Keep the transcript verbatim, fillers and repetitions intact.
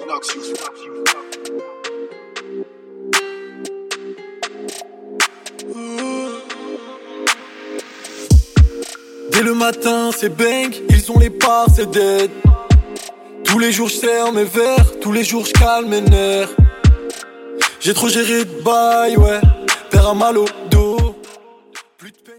Dès le matin c'est bang, ils ont les parts, c'est dead. Tous les jours je serre mes verres, tous les jours je calme mes nerfs. J'ai trop géré de bail, ouais, père à mal au dos.